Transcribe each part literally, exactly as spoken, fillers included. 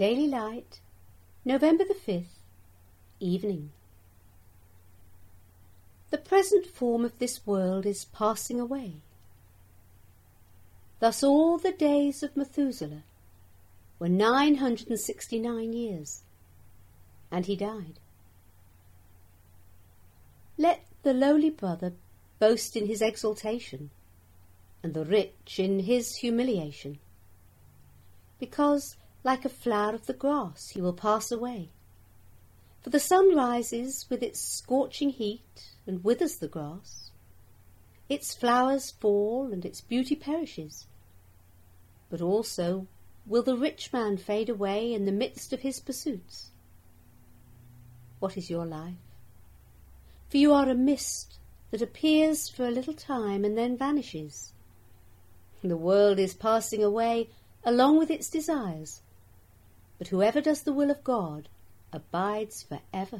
Daily Light, November the fifth, Evening. The present form of this world is passing away. Thus all the days of Methuselah were nine hundred and sixty-nine years, and he died. Let the lowly brother boast in his exaltation, and the rich in his humiliation, because like a flower of the grass he will pass away. For the sun rises with its scorching heat and withers the grass. Its flowers fall and its beauty perishes. But also will the rich man fade away in the midst of his pursuits. What is your life? For you are a mist that appears for a little time and then vanishes. The world is passing away along with its desires, but whoever does the will of God abides for ever.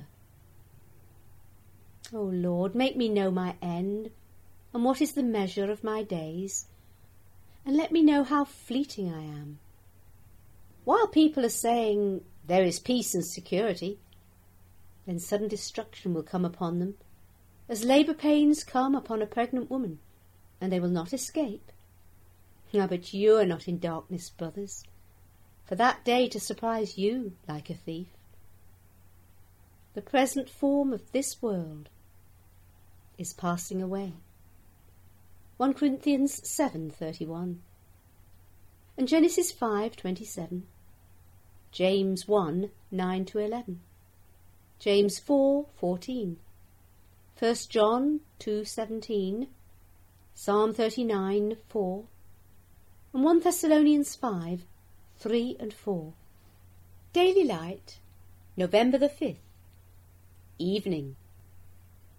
O Lord, make me know my end, and what is the measure of my days, and let me know how fleeting I am. While people are saying, there is peace and security, then sudden destruction will come upon them, as labour pains come upon a pregnant woman, and they will not escape. Ah, but you are not in darkness, brothers, for that day to surprise you like a thief. The present form of this world is passing away. First Corinthians seven thirty-one, and Genesis five twenty-seven, James one nine to eleven, James four fourteen, First John two seventeen, Psalm thirty-nine four, and First Thessalonians five three and four. Daily Light, November the fifth, Evening.